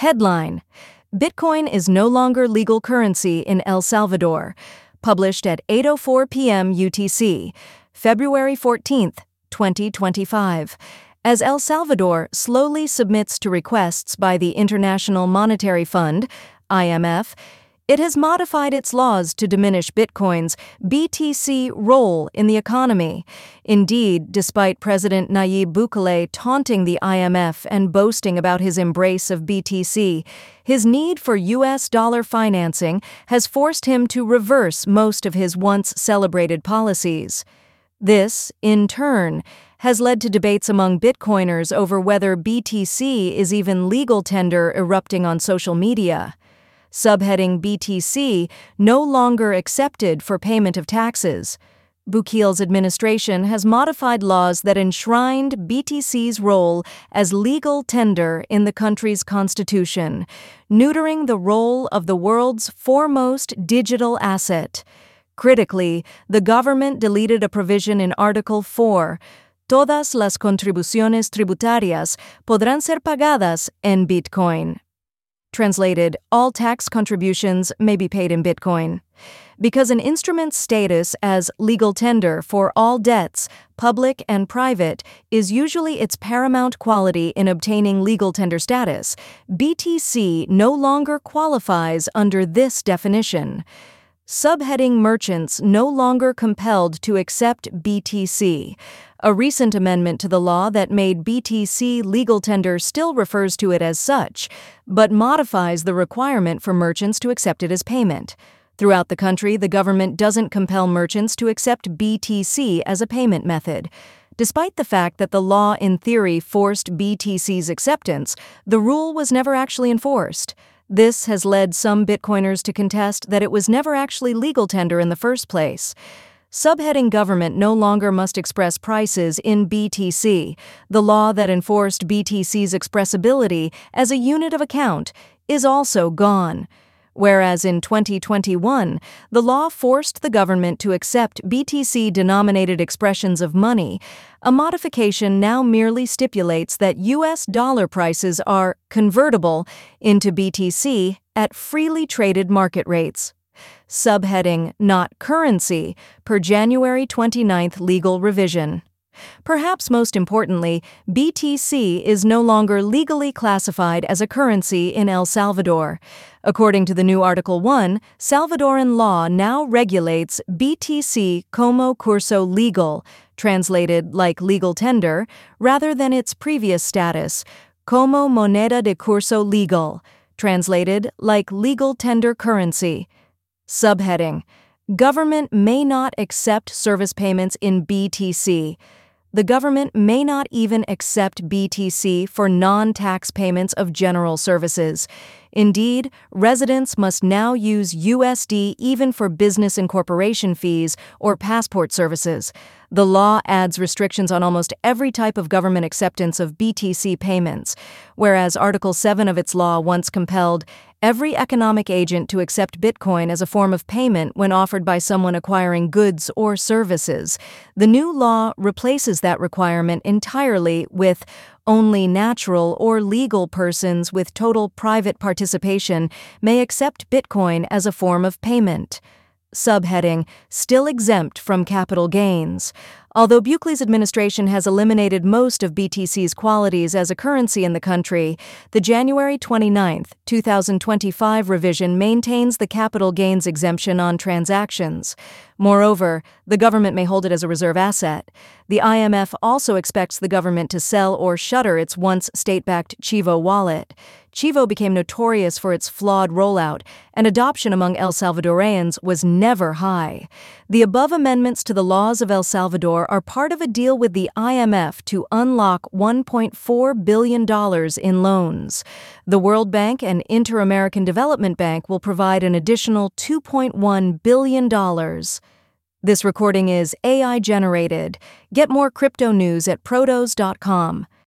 Headline: Bitcoin is no longer legal currency in El Salvador. Published at 8:04 p.m. UTC, February 14, 2025. As El Salvador slowly submits to requests by the International Monetary Fund, IMF, it has modified its laws to diminish Bitcoin's BTC role in the economy. Indeed, despite President Nayib Bukele taunting the IMF and boasting about his embrace of BTC, his need for U.S. dollar financing has forced him to reverse most of his once celebrated policies. This, in turn, has led to debates among Bitcoiners over whether BTC is even legal tender erupting on social media. Subheading BTC no longer accepted for payment of taxes. Bukele's administration has modified laws that enshrined BTC's role as legal tender in the country's constitution, neutering the role of the world's foremost digital asset. Critically, the government deleted a provision in Article 4. Todas las contribuciones tributarias podrán ser pagadas en Bitcoin. Translated, all tax contributions may be paid in Bitcoin. Because an instrument's status as legal tender for all debts, public and private, is usually its paramount quality in obtaining legal tender status, BTC no longer qualifies under this definition. Subheading merchants no longer compelled to accept BTC. A recent amendment to the law that made BTC legal tender still refers to it as such, but modifies the requirement for merchants to accept it as payment. Throughout the country, the government doesn't compel merchants to accept BTC as a payment method. Despite the fact that the law in theory forced BTC's acceptance, the rule was never actually enforced. This has led some Bitcoiners to contest that it was never actually legal tender in the first place. Subheading government no longer must express prices in BTC. The law that enforced BTC's expressibility as a unit of account is also gone. Whereas in 2021, the law forced the government to accept BTC-denominated expressions of money, a modification now merely stipulates that U.S. dollar prices are convertible into BTC at freely traded market rates. Subheading Not Currency per January 29th legal revision. Perhaps most importantly, BTC is no longer legally classified as a currency in El Salvador. According to the new Article 1, Salvadoran law now regulates BTC como curso legal, translated like legal tender, rather than its previous status, como moneda de curso legal, translated like legal tender currency. Subheading: Government may not accept service payments in BTC. The government may not even accept BTC for non-tax payments of general services. Indeed, residents must now use USD even for business incorporation fees or passport services. The law adds restrictions on almost every type of government acceptance of BTC payments, whereas Article 7 of its law once compelled every economic agent to accept Bitcoin as a form of payment when offered by someone acquiring goods or services. The new law replaces that requirement entirely with only natural or legal persons with total private participation may accept Bitcoin as a form of payment. Subheading Still exempt from capital gains. Although Bukele's administration has eliminated most of BTC's qualities as a currency in the country, the January 29, 2025 revision maintains the capital gains exemption on transactions. Moreover, the government may hold it as a reserve asset. The IMF also expects the government to sell or shutter its once state-backed Chivo wallet. Chivo became notorious for its flawed rollout, and adoption among El Salvadorians was never high. The above amendments to the laws of El Salvador are part of a deal with the IMF to unlock $1.4 billion in loans. The World Bank and Inter-American Development Bank will provide an additional $2.1 billion. This recording is AI generated. Get more crypto news at protos.com.